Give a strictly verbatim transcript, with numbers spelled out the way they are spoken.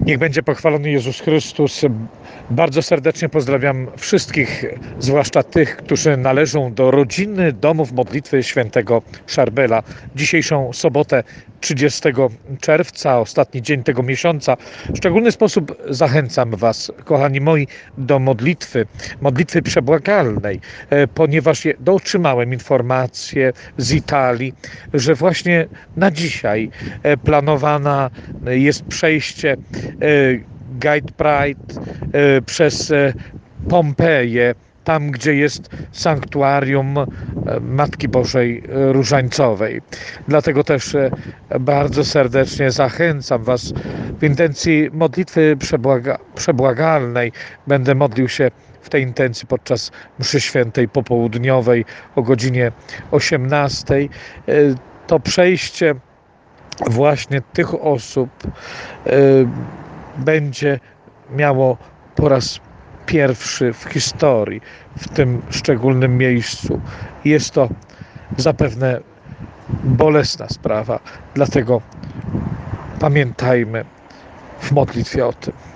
Niech będzie pochwalony Jezus Chrystus. Bardzo serdecznie pozdrawiam wszystkich, zwłaszcza tych, którzy należą do rodziny domów modlitwy świętego Szarbela. Dzisiejszą sobotę trzydziestego czerwca, ostatni dzień tego miesiąca, w szczególny sposób zachęcam Was, kochani moi, do modlitwy, modlitwy przebłagalnej, ponieważ otrzymałem informację z Italii, że właśnie na dzisiaj planowana jest przejście Guide Pride przez Pompeję, tam gdzie jest sanktuarium Matki Bożej Różańcowej. Dlatego też bardzo serdecznie zachęcam Was w intencji modlitwy przebłaga, przebłagalnej. Będę modlił się w tej intencji podczas mszy świętej popołudniowej o godzinie osiemnastej. To przejście właśnie tych osób będzie miało po raz pierwszy w historii, w tym szczególnym miejscu. Jest to zapewne bolesna sprawa, dlatego pamiętajmy w modlitwie o tym.